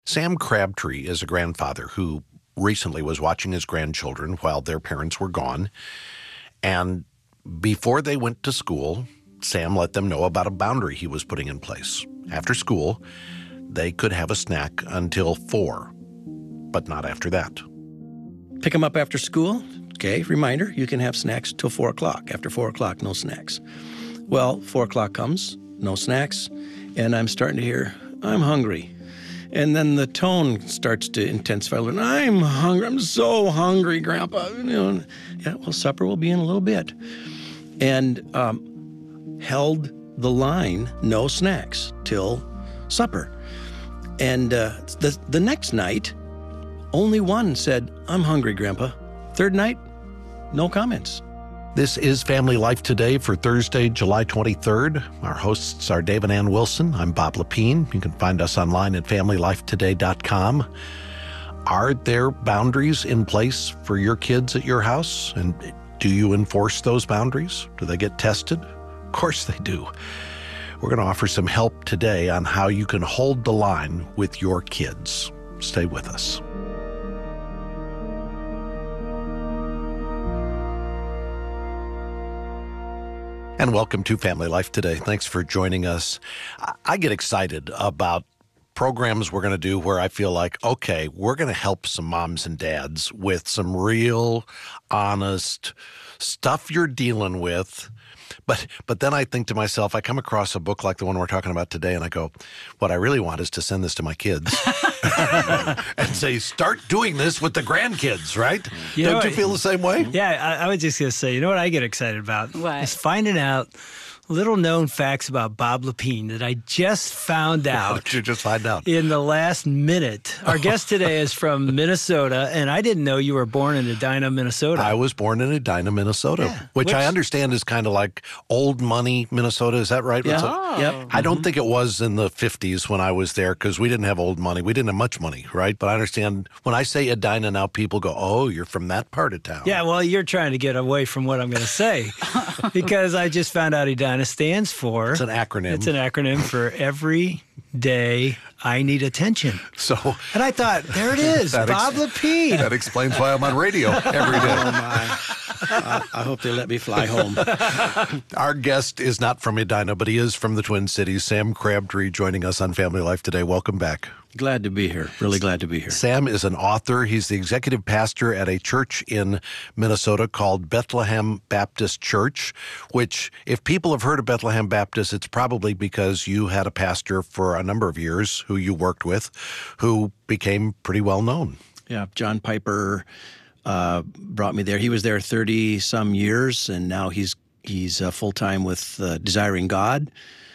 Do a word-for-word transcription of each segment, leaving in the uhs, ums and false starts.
Sam Crabtree is a grandfather who recently was watching his grandchildren while their parents were gone. And before they went to school, Sam let them know about a boundary he was putting in place. After school, they could have a snack until four, but not after that. Pick them up after school. Okay, reminder, you can have snacks till four o'clock. After four o'clock, no snacks. Well, four o'clock comes, no snacks, and I'm starting to hear, I'm hungry. And then the tone starts to intensify. I'm hungry. I'm so hungry, Grandpa. You know, yeah, well, supper will be in a little bit. And um, held the line, no snacks, till supper. And uh, the, the next night, only one said, I'm hungry, Grandpa. Third night, no comments. This is Family Life Today for Thursday, July twenty-third. Our hosts are Dave and Ann Wilson. I'm Bob Lepine. You can find us online at family life today dot com. Are there boundaries in place for your kids at your house? And do you enforce those boundaries? Do they get tested? Of course they do. We're going to offer some help today on how you can hold the line with your kids. Stay with us. And welcome to Family Life Today. Thanks for joining us. I get excited about programs we're going to do where I feel like, okay, we're going to help some moms and dads with some real, honest stuff you're dealing with. But but then I think to myself, I come across a book like the one we're talking about today, and I go, what I really want is to send this to my kids and say, start doing this with the grandkids, right? You Don't know, you feel the same way? Yeah, I, I was just going to say, you know what I get excited about? What? Is finding out little known facts about Bob Lepine that I just found out. What did you just find out? In the last minute. Our guest today is from Minnesota, and I didn't know you were born in Edina, Minnesota. I was born in Edina, Minnesota, Yeah. which, Which- I understand is kind of like old money Minnesota. Is that right? Yeah. What's it- Oh. Yep. I don't think it was in the fifties when I was there because we didn't have old money. We didn't have much money, right? But I understand when I say Edina now, people go, oh, you're from that part of town. Yeah, well, you're trying to get away from what I'm going to say because I just found out Edina stands for. It's an acronym. It's an acronym for Every Day I Need Attention. So And I thought, there it is, That ex- Bob Lepine. that explains why I'm on radio every day. Oh, my. I, I hope they let me fly home. Our guest is not from Edina, but he is from the Twin Cities. Sam Crabtree joining us on Family Life Today. Welcome back. Glad to be here. Really glad to be here. Sam is an author. He's the executive pastor at a church in Minnesota called Bethlehem Baptist Church, which, if people have heard of Bethlehem Baptist, it's probably because you had a pastor for a number of years who you worked with, who became pretty well known. Yeah, John Piper uh, brought me there. He was there thirty-some years, and now he's he's uh, full-time with uh, Desiring God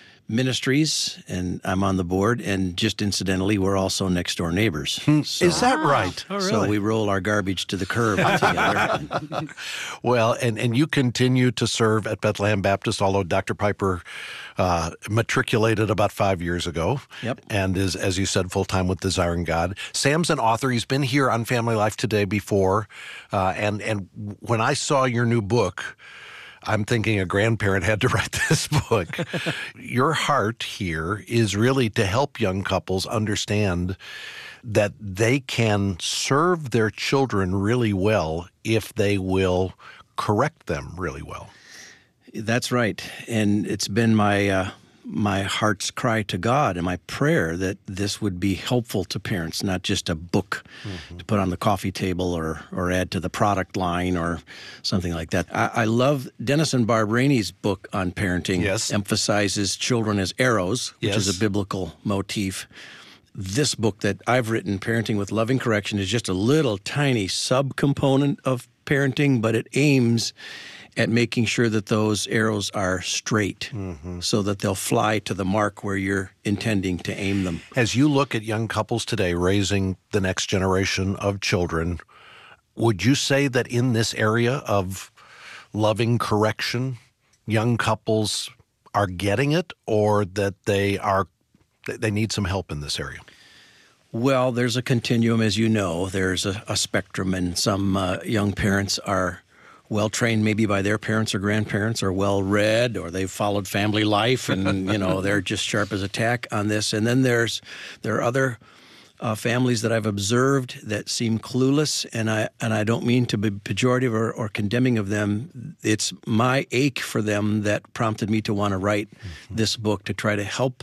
Ministries, and I'm on the board. And just incidentally, we're also next-door neighbors. So, Is that right? Oh, so really? we roll our garbage to the curb together. Well, and, and you continue to serve at Bethlehem Baptist, although Doctor Piper uh, matriculated about five years ago. Yep. And is, as you said, full-time with Desiring God. Sam's an author. He's been here on Family Life Today before. Uh, and, and when I saw your new book, I'm thinking a grandparent had to write this book. Your heart here is really to help young couples understand that they can serve their children really well if they will correct them really well. That's right. And it's been my uh, my heart's cry to God and my prayer that this would be helpful to parents, not just a book mm-hmm. to put on the coffee table or or add to the product line or something like that. I, I love Dennis and Barb Rainey's book on parenting. Yes. Emphasizes children as arrows, which Yes. is a biblical motif. This book that I've written, Parenting with Loving Correction, is just a little tiny subcomponent of parenting, but it aims at making sure that those arrows are straight mm-hmm. so that they'll fly to the mark where you're intending to aim them. As you look at young couples today raising the next generation of children, would you say that in this area of loving correction, young couples are getting it, or that they are they need some help in this area? Well, there's a continuum, as you know. There's a, a spectrum, and some uh, young parents are well-trained maybe by their parents or grandparents, or well-read, or they've followed family life, and, you know, they're just sharp as a tack on this. And then there's there are other uh, families that I've observed that seem clueless, and I and I don't mean to be pejorative or, or condemning of them. It's my ache for them that prompted me to want to write mm-hmm. this book, to try to help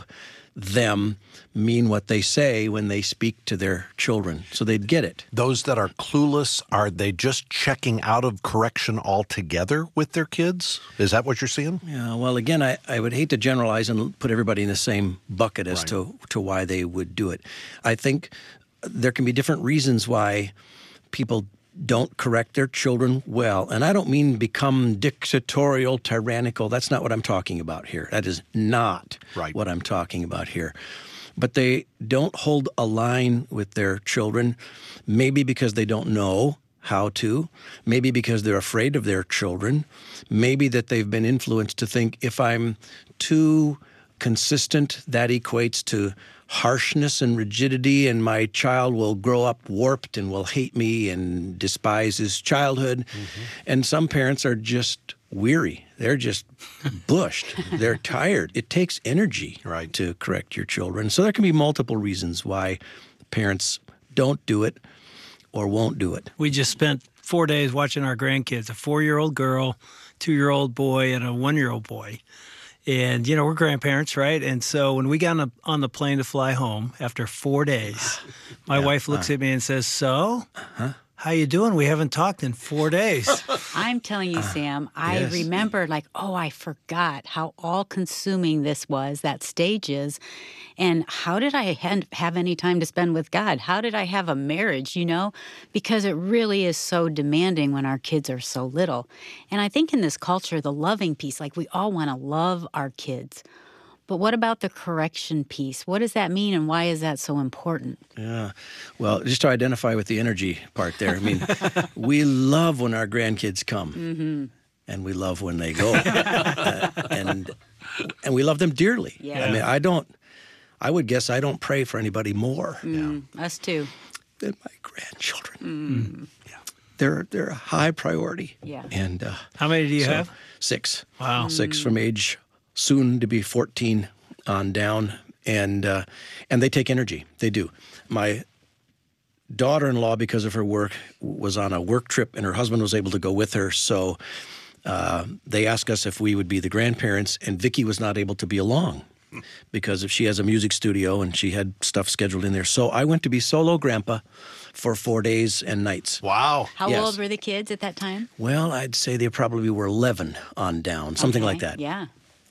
them mean what they say when they speak to their children, so they'd get it. Those that are clueless, are they just checking out of correction altogether with their kids? Is that what you're seeing? Yeah, well, again, I, I would hate to generalize and put everybody in the same bucket as Right. to, to why they would do it. I think there can be different reasons why people don't correct their children well. And I don't mean become dictatorial, tyrannical. That's not what I'm talking about here. That is not Right. what I'm talking about here. But they don't hold a line with their children, maybe because they don't know how to, maybe because they're afraid of their children, maybe that they've been influenced to think if I'm too consistent, that equates to harshness and rigidity, and my child will grow up warped and will hate me and despise his childhood. Mm-hmm. And some parents are just weary. They're just bushed. They're tired. It takes energy right. to correct your children. So there can be multiple reasons why parents don't do it or won't do it. We just spent four days watching our grandkids, a four-year-old girl, two-year-old boy, and a one-year-old boy. And, you know, we're grandparents, right? And so when we got on the, on the plane to fly home after four days, my yeah, wife looks uh, at me and says, so, uh-huh. how you doing? We haven't talked in four days. I'm telling you, Sam, I yes. remember like, oh, I forgot how all-consuming this was, that stage is. And how did I ha- have any time to spend with God? How did I have a marriage, you know? Because it really is so demanding when our kids are so little. And I think in this culture, the loving piece, like we all want to love our kids. But what about the correction piece? What does that mean, and why is that so important? Yeah. Well, just to identify with the energy part there, I mean, we love when our grandkids come, Mm-hmm. and we love when they go. uh, and and we love them dearly. Yeah. I mean, I don't, I would guess I don't pray for anybody more Mm, us too. than my grandchildren. Mm. Yeah. They're, they're a high priority. Yeah. And uh, How many do you so, have? Six. Wow. Six from age soon to be fourteen on down, and uh, and they take energy. They do. My daughter-in-law, because of her work, was on a work trip, and her husband was able to go with her. So uh, they asked us if we would be the grandparents, and Vicki was not able to be along because if she has a music studio and she had stuff scheduled in there. So I went to be solo grandpa for four days and nights. Wow. How Yes. old were the kids at that time? Well, I'd say they probably were eleven on down, something Okay, like that. Yeah.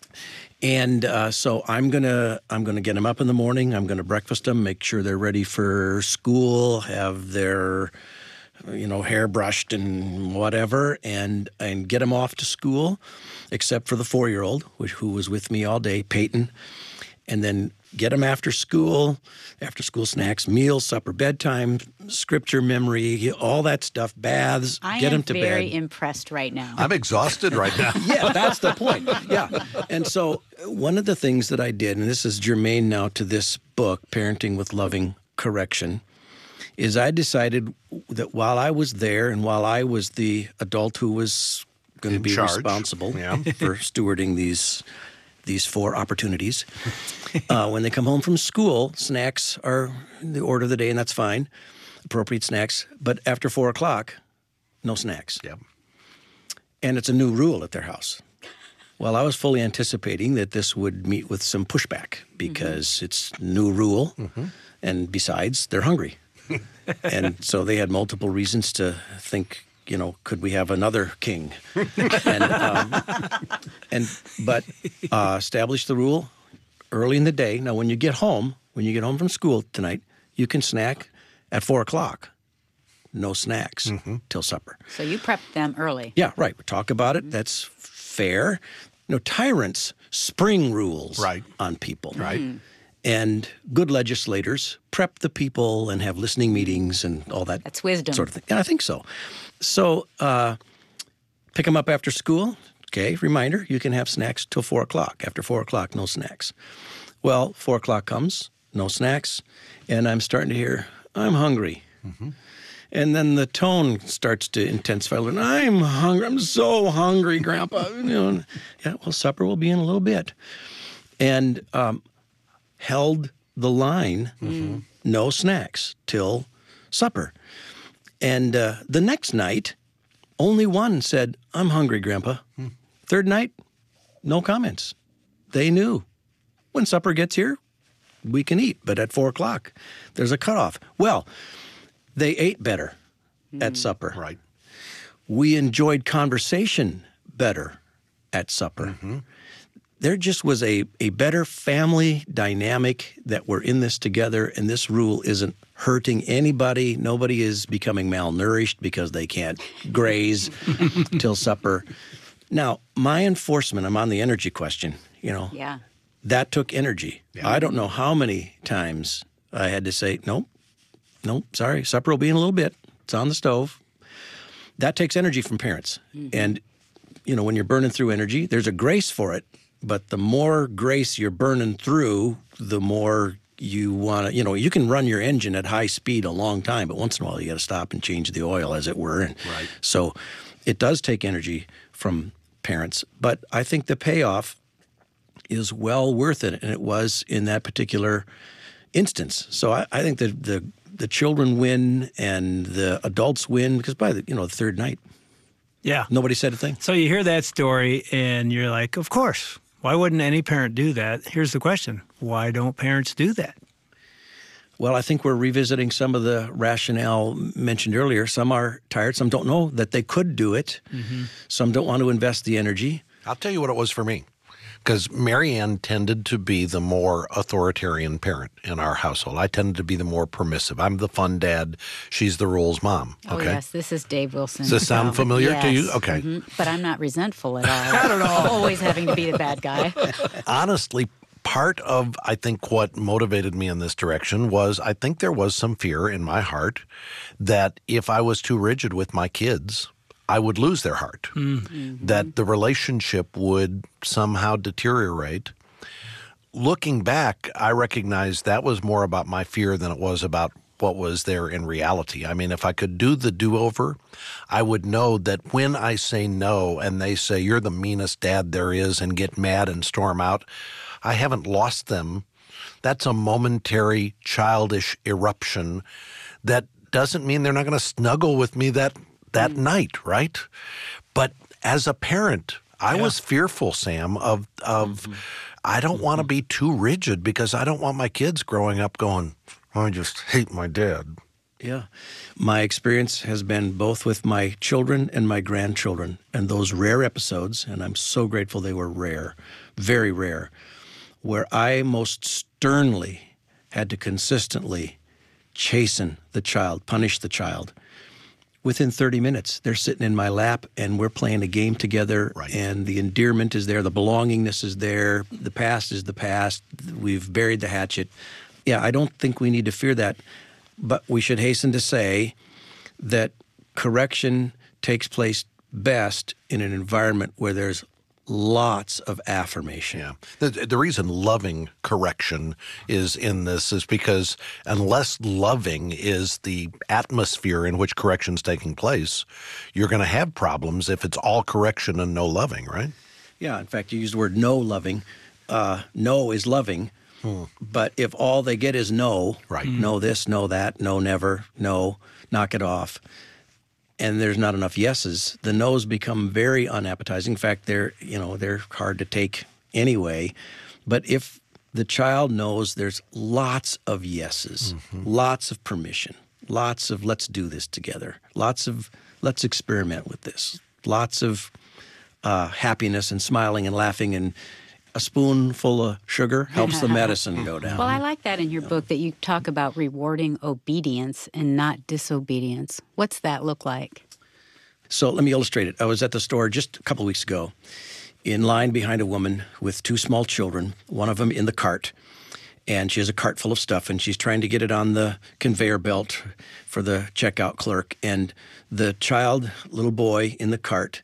And uh, so I'm gonna I'm gonna get them up in the morning. I'm gonna breakfast them, make sure they're ready for school, have their you know hair brushed and whatever, and and get them off to school, except for the four-year-old, which who was with me all day, Peyton, and then get them after school, after school snacks, meals, supper, bedtime, scripture memory, all that stuff, baths, I get am them to very bed. impressed right now. I'm exhausted right now. Yeah, that's the point. Yeah. And so one of the things that I did, and this is germane now to this book, Parenting with Loving Correction, is I decided that while I was there and while I was the adult who was going to In be charge. responsible Yeah. for stewarding these these four opportunities, uh, when they come home from school, snacks are the order of the day, and that's fine, appropriate snacks. But after four o'clock, no snacks. Yeah. And it's a new rule at their house. Well, I was fully anticipating that this would meet with some pushback because mm-hmm. it's new rule, mm-hmm. and besides, they're hungry. And so they had multiple reasons to think, you know, could we have another king? and, um, and but uh, establish the rule early in the day. Now, when you get home, when you get home from school tonight, you can snack at four o'clock. No snacks mm-hmm. till supper. So you prepped them early. Yeah, right. We talk about it. Mm-hmm. That's fair. You know, tyrants spring rules right. on people. Right. Mm-hmm. And good legislators prep the people and have listening meetings and all that. That's wisdom. Sort of thing. Yeah, I think so. So uh, pick them up after school. Okay, reminder, you can have snacks till four o'clock. After four o'clock, no snacks. Well, four o'clock comes, no snacks, and I'm starting to hear, I'm hungry. Mm-hmm. And then the tone starts to intensify. And I'm hungry. I'm so hungry, Grandpa. You know, yeah, well, supper will be in a little bit. And um, held the line mm-hmm. no snacks till supper. And uh, the next night, only one said, I'm hungry, Grandpa. Hmm. Third night, no comments. They knew when supper gets here, we can eat, but at four o'clock, there's a cutoff. Well, they ate better mm. at supper. Right. We enjoyed conversation better at supper. Mm-hmm. There just was a, a better family dynamic that we're in this together, and this rule isn't hurting anybody. Nobody is becoming malnourished because they can't graze till supper. Now, my enforcement, I'm on the energy question, you know. Yeah. That took energy. Yeah. I don't know how many times I had to say, nope, nope, sorry, supper will be in a little bit. It's on the stove. That takes energy from parents. Mm-hmm. And, you know, when you're burning through energy, there's a grace for it. But the more grace you're burning through, the more you want to, you know, you can run your engine at high speed a long time, but once in a while you got to stop and change the oil, as it were. And right. So it does take energy from parents. But I think the payoff is well worth it, and it was in that particular instance. So I, I think that the the children win and the adults win because by the you know the third night, yeah, nobody said a thing. So you hear that story and you're like, of course. Why wouldn't any parent do that? Here's the question: why don't parents do that? Well, I think we're revisiting some of the rationale mentioned earlier. Some are tired. Some don't know that they could do it. Mm-hmm. Some don't want to invest the energy. I'll tell you what it was for me. Because Mary Ann tended to be the more authoritarian parent in our household. I tended to be the more permissive. I'm the fun dad. She's the rules mom. Oh, okay? yes. This is Dave Wilson. Does this sound familiar yes. to you? Okay. Mm-hmm. But I'm not resentful at all. Not at all. Always having to be the bad guy. Honestly, part of, I think, what motivated me in this direction was I think there was some fear in my heart that if I was too rigid with my kids, I would lose their heart, mm-hmm. that the relationship would somehow deteriorate. Looking back, I recognize that was more about my fear than it was about what was there in reality. I mean, if I could do the do-over, I would know that when I say no and they say, you're the meanest dad there is, and get mad and storm out, I haven't lost them. That's a momentary childish eruption that doesn't mean they're not going to snuggle with me that that mm. night, right? But as a parent, I yeah. was fearful, Sam, of of mm-hmm. I don't mm-hmm. want to be too rigid because I don't want my kids growing up going, I just hate my dad. Yeah. My experience has been both with my children and my grandchildren, and those rare episodes, and I'm so grateful they were rare, very rare, where I most sternly had to consistently chasten the child, punish the child. Within thirty minutes, they're sitting in my lap and we're playing a game together, right. and the endearment is there, the belongingness is there, the past is the past, we've buried the hatchet. Yeah, I don't think we need to fear that, but we should hasten to say that correction takes place best in an environment where there's lots of affirmation. Yeah. The, the reason loving correction is in this is because unless loving is the atmosphere in which correction's taking place, you're going to have problems if it's all correction and no loving, right? Yeah. In fact, you used the word no loving. Uh, no is loving. Hmm. But if all they get is no, right. no this, no that, no never, no, knock it off, and there's not enough yeses, the no's become very unappetizing. In fact, they're, you know, they're hard to take anyway. But if the child knows there's lots of yeses, mm-hmm. lots of permission, lots of let's do this together, lots of let's experiment with this, lots of uh, happiness and smiling and laughing, and a spoonful of sugar helps the medicine go down. Well, I like that in your yeah. book that you talk about rewarding obedience and not disobedience. What's that look like? So let me illustrate it. I was at the store just a couple of weeks ago in line behind a woman with two small children, one of them in the cart. And she has a cart full of stuff, and she's trying to get it on the conveyor belt for the checkout clerk. And the child, little boy in the cart,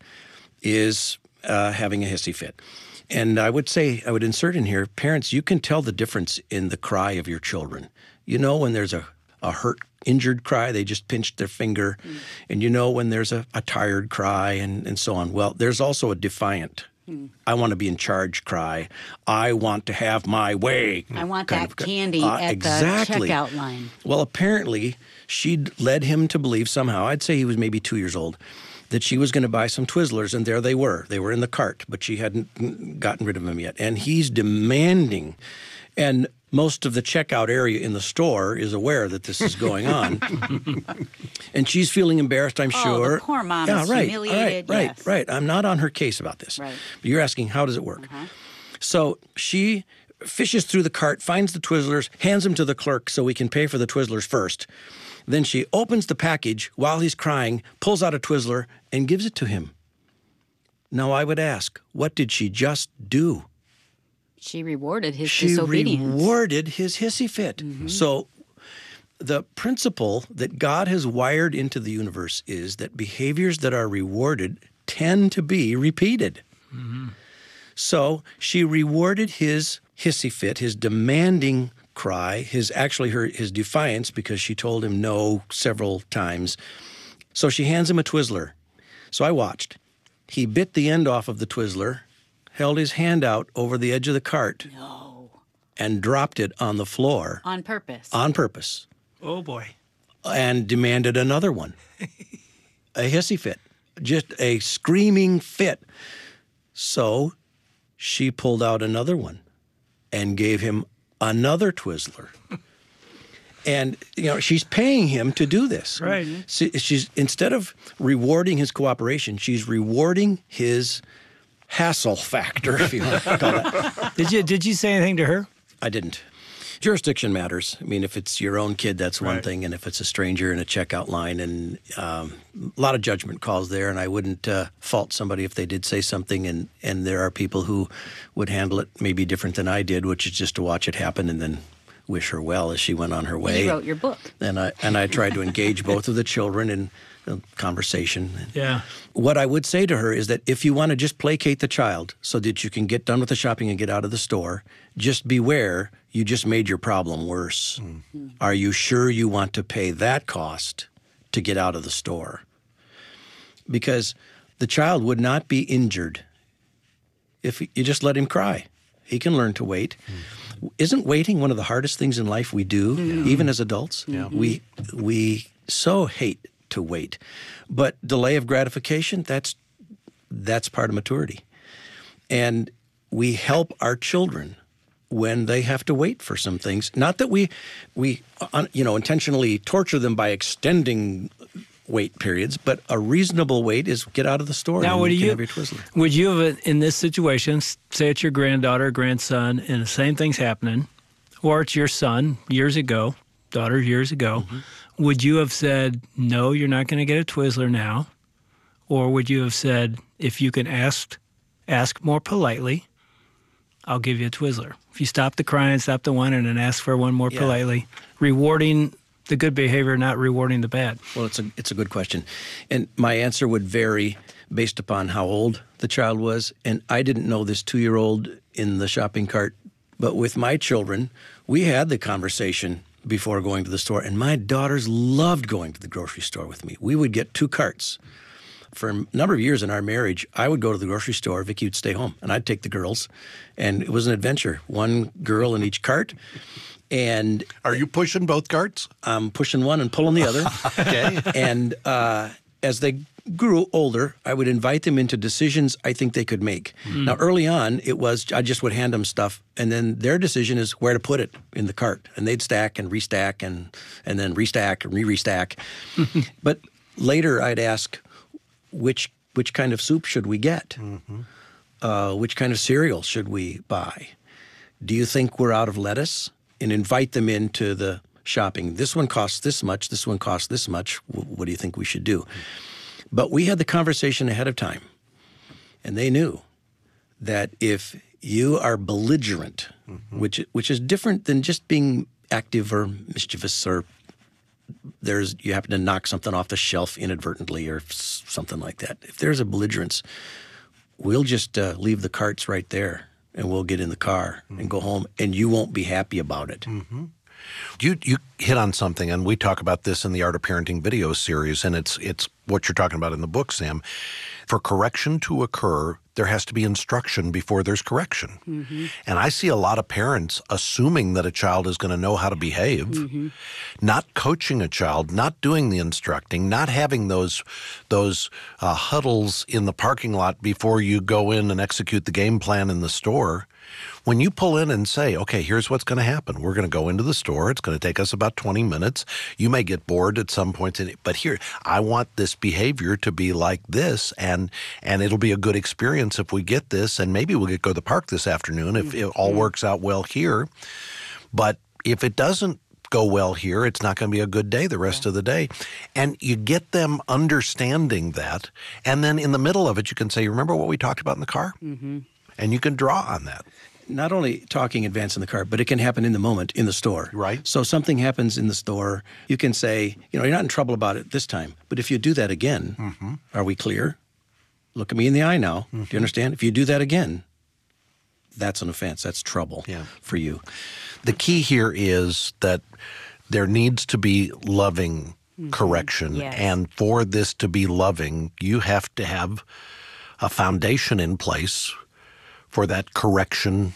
is uh, having a hissy fit. And I would say, I would insert in here, parents, you can tell the difference in the cry of your children. You know when there's a, a hurt, injured cry, they just pinched their finger. Mm. And you know when there's a, a tired cry and, and so on. Well, there's also a defiant I want to be in charge cry. I want to have my way. I want kind that of- candy uh, at exactly. the checkout line. Well, apparently, she'd led him to believe somehow, I'd say he was maybe two years old, that she was going to buy some Twizzlers, and there they were. They were in the cart, but she hadn't gotten rid of them yet. And he's demanding, and most of the checkout area in the store is aware that this is going on. And she's feeling embarrassed, I'm Oh, sure. the poor mom yeah, is right, humiliated, Right, yes. right, right. I'm not on her case about this. Right. But you're asking, how does it work? So she fishes through the cart, finds the Twizzlers, hands them to the clerk so we can pay for the Twizzlers first. Then she opens the package while he's crying, pulls out a Twizzler, and gives it to him. Now, I would ask, what did she just do? She rewarded his She disobedience. rewarded his hissy fit. So the principle that God has wired into the universe is that behaviors that are rewarded tend to be repeated. So she rewarded his hissy fit, his demanding cry, his actually her his defiance because she told him no several times. So she hands him a Twizzler. So I watched. He bit the end off of the Twizzler, held his hand out over the edge of the cart, No. and dropped it on the floor On purpose. on purpose Oh, boy. and demanded another one. A hissy fit, just a screaming fit. So she pulled out another one and gave him another Twizzler. And, you know, she's paying him to do this. Right. She- She's instead of rewarding his cooperation, she's rewarding his hassle factor, if you want to call that. Did you did you say anything to her? I didn't. Jurisdiction matters. I mean, if it's your own kid, that's one Right. thing, and if it's a stranger in a checkout line, and um, a lot of judgment calls there, and I wouldn't uh, fault somebody if they did say something, and, and there are people who would handle it maybe different than I did, which is just to watch it happen and then wish her well as she went on her way. You wrote your book. And I and I tried to engage both of the children in a conversation. Yeah. What I would say to her is that if you want to just placate the child so that you can get done with the shopping and get out of the store, just beware you just made your problem worse. Are you sure you want to pay that cost to get out of the store? Because the child would not be injured if you just let him cry. He can learn to wait. Isn't waiting one of the hardest things in life we do, even as adults? We we so hate to wait. But delay of gratification, that's that's part of maturity. And we help our children when they have to wait for some things. Not that we we uh, you know intentionally torture them by extending wait periods, but a reasonable wait is get out of the store Now, and would you can you have your Twizzler. would you have in this situation, s- say it's your granddaughter, or grandson, and the same thing's happening, or it's your son years ago, daughter years ago, would you have said no, you're not going to get a Twizzler now, or would you have said if you can ask ask more politely, I'll give you a Twizzler? If you stop the crying, stop the whining, and ask for one more Yeah. politely, rewarding the good behavior, not rewarding the bad. Well, it's a it's a good question, and my answer would vary based upon how old the child was. And I didn't know this two-year-old in the shopping cart, but with my children, we had the conversation before going to the store, and my daughters loved going to the grocery store with me. We would get two carts. For a number of years in our marriage, I would go to the grocery store, Vicki would stay home, and I'd take the girls, and it was an adventure. One girl in each cart, and Are you pushing both carts? I'm pushing one and pulling the other. Okay. And uh, as they grew older, I would invite them into decisions I think they could make. Now, early on, it was I just would hand them stuff, and then their decision is where to put it in the cart, and they'd stack and restack and and then restack and re-restack. But later, I'd ask which which kind of soup should we get? Uh, which kind of cereal should we buy? Do you think we're out of lettuce? And invite them into the shopping. This one costs this much. This one costs this much. W- What do you think we should do? But we had the conversation ahead of time, and they knew that if you are belligerent, which which is different than just being active or mischievous, or there's you happen to knock something off the shelf inadvertently or s- something like that. If there's a belligerence, we'll just uh, leave the carts right there, and we'll get in the car and go home, and you won't be happy about it. You you hit on something, and we talk about this in the Art of Parenting video series, and it's it's what you're talking about in the book, Sam. For correction to occur, there has to be instruction before there's correction. Mm-hmm. And I see a lot of parents assuming that a child is going to know how to behave, mm-hmm. not coaching a child, not doing the instructing, not having those those uh, huddles in the parking lot before you go in and execute the game plan in the store. When you pull in and say, okay, here's what's going to happen. We're going to go into the store. It's going to take us about twenty minutes. You may get bored at some point, in it, but here, I want this behavior to be like this, and and it'll be a good experience if we get this, and maybe we'll get go to the park this afternoon if it all works out well here. But if it doesn't go well here, it's not going to be a good day the rest yeah. of the day. And you get them understanding that, and then in the middle of it, you can say, remember what we talked about in the car? Mm-hmm. And you can draw on that. Not only talking advance in the car, but it can happen in the moment in the store. Right. So something happens in the store, you can say, you know, you're not in trouble about it this time, but if you do that again, mm-hmm. are we clear? Look at me in the eye now. Mm-hmm. Do you understand? If you do that again, that's an offense. That's trouble yeah. for you. The key here is that there needs to be loving mm-hmm. correction. Yes. And for this to be loving, you have to have a foundation in place for that correction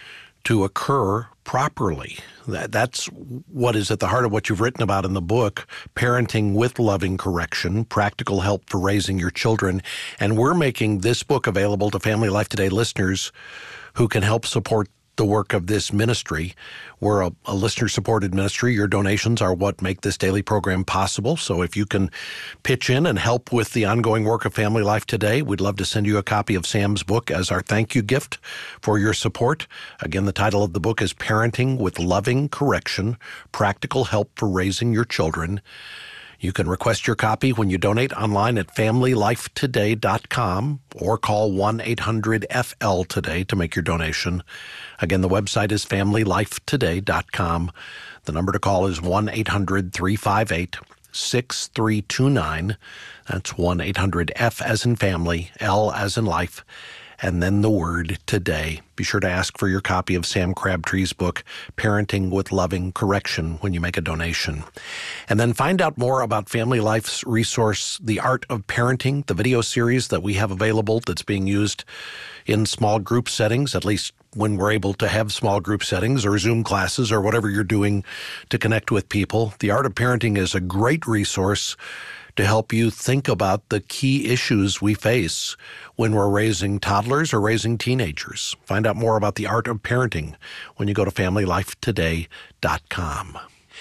to occur properly. That, that's what is at the heart of what you've written about in the book, Parenting with Loving Correction, Practical Help for Raising Your Children. And we're making this book available to Family Life Today listeners who can help support the work of this ministry. We're a, a listener-supported ministry. Your donations are what make this daily program possible. So if you can pitch in and help with the ongoing work of Family Life Today, we'd love to send you a copy of Sam's book as our thank you gift for your support. Again, the title of the book is Parenting with Loving Correction, Practical Help for Raising Your Children. You can request your copy when you donate online at family life today dot com or call one eight hundred F L today to make your donation. Again, the website is family life today dot com. The number to call is one eight hundred three five eight six three two nine. That's one eight hundred F as in family, L as in life, and then the word today. Be sure to ask for your copy of Sam Crabtree's book, Parenting with Loving Correction, when you make a donation. And then find out more about Family Life's resource, The Art of Parenting, the video series that we have available that's being used in small group settings, at least when we're able to have small group settings or Zoom classes or whatever you're doing to connect with people. The Art of Parenting is a great resource to help you think about the key issues we face when we're raising toddlers or raising teenagers. Find out more about The Art of Parenting when you go to family life today dot com.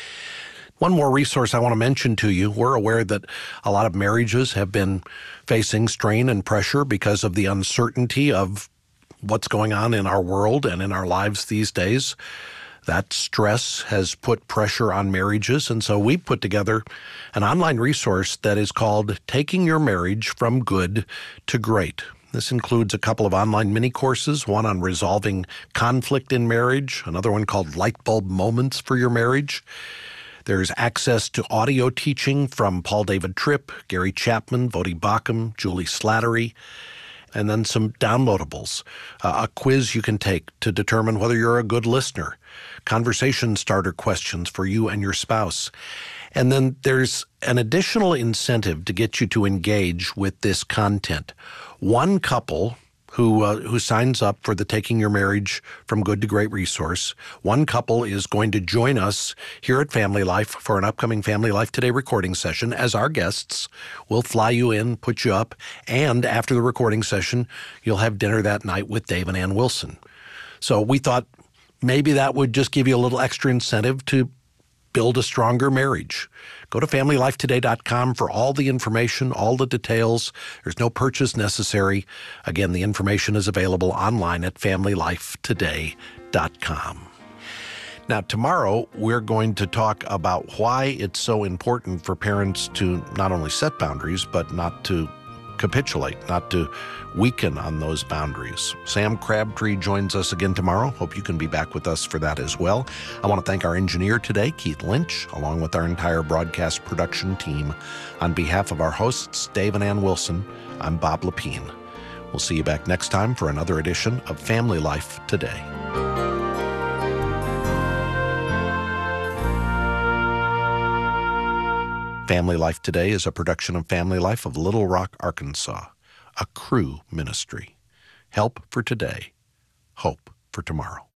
One more resource I want to mention to you. We're aware that a lot of marriages have been facing strain and pressure because of the uncertainty of what's going on in our world and in our lives these days. That stress has put pressure on marriages, and so we put together an online resource that is called Taking Your Marriage from Good to Great. This includes a couple of online mini courses, one on resolving conflict in marriage, another one called Light Bulb Moments for Your Marriage. There's access to audio teaching from Paul David Tripp, Gary Chapman, Vodi Bakum, Julie Slattery, and then some downloadables, uh, a quiz you can take to determine whether you're a good listener, conversation starter questions for you and your spouse. And then there's an additional incentive to get you to engage with this content. One couple who uh, who signs up for the Taking Your Marriage from Good to Great resource, one couple is going to join us here at Family Life for an upcoming Family Life Today recording session as our guests. We'll fly you in, put you up, and after the recording session, you'll have dinner that night with Dave and Ann Wilson. So we thought maybe that would just give you a little extra incentive to build a stronger marriage. Go to family life today dot com for all the information, all the details. There's no purchase necessary. Again, the information is available online at family life today dot com. Now, tomorrow, we're going to talk about why it's so important for parents to not only set boundaries, but not to capitulate, not to weaken on those boundaries. Sam Crabtree joins us again tomorrow. Hope you can be back with us for that as well. I want to thank our engineer today, Keith Lynch, along with our entire broadcast production team. On behalf of our hosts, Dave and Ann Wilson, I'm Bob Lepine. We'll see you back next time for another edition of Family Life Today. Family Life Today is a production of Family Life of Little Rock, Arkansas, a Cru ministry. Help for today, hope for tomorrow.